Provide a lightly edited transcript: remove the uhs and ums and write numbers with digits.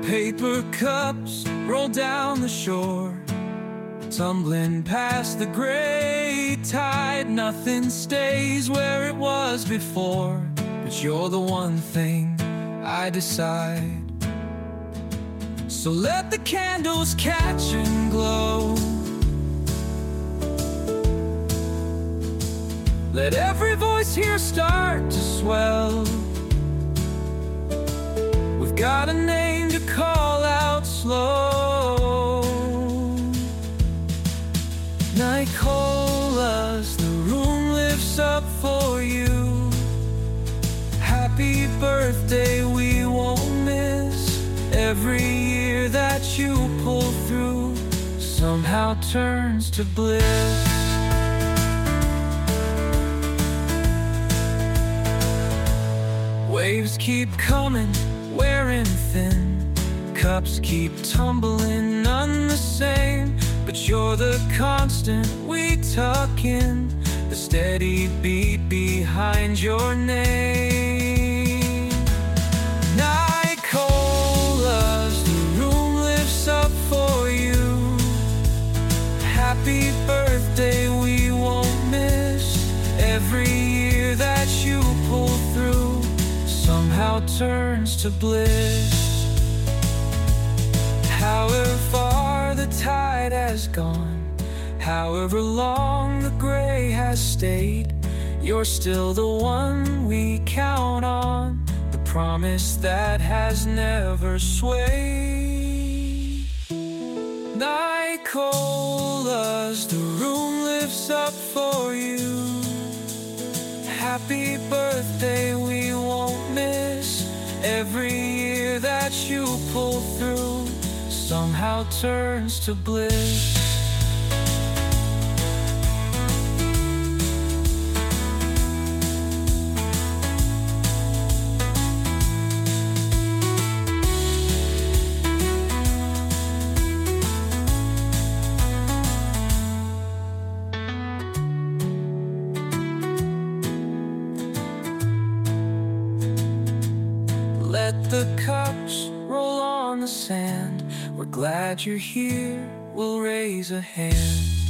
Paper cups roll down the shore, tumbling past the gray tide. Nothing stays where it was before, but you're the one thing I decide. So let the candles catch and glow, let every voice here start to swell. We've got a name to call out slow. Nicolas, the room lifts up for you. Happy birthday, we won't miss. Every year that you pull through somehow turns to bliss. Waves keep coming, wearing thin. Cups keep tumbling, none the same. But you're the constant we tuck in, the steady beat behind your name. Nicolas, the room lifts up for you. Happy birthday, we won't miss. Every year that you pull through somehow turns to bliss. However far the tide has gone, however long the gray has stayed, you're still the one we count on, the promise that has never swayed. Nicolas, the room lifts up for you. Happy birthday, we won't miss. Every year that you pull through somehow turns to bliss. Let the cups roll on the sand. We're glad you're here, we'll raise a hand.